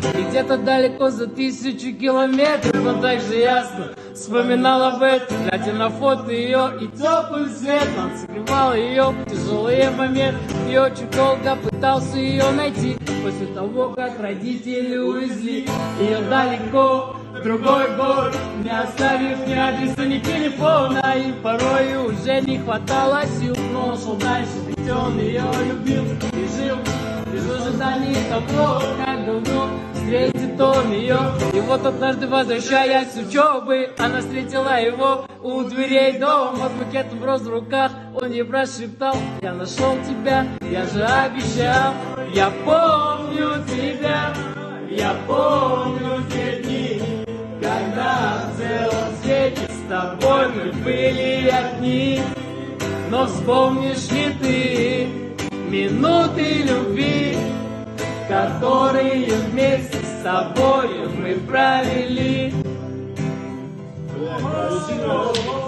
И где-то далеко за 1000 километров он так же ясно вспоминал об этом, глядя на фото ее и теплый свет. Он согревал ее в тяжелые моменты, и очень долго пытался ее найти. После того, как родители увезли ее далеко в другой город, не оставив ни адреса, ни телефона, и порой уже не хватало сил. Но он шел дальше, ведь он ее любил и жил в ожидании того, как давно встретит он ее. И вот однажды, возвращаясь с учебы, она встретила его у дверей дома с букетом роз в руках. Он ей прошептал: я нашел тебя, я же обещал. Я помню тебя, я помню те дни, когда в целом свете с тобой мы были одни. Но вспомнишь ли ты минуты любви, которые вместе с тобой мы провели?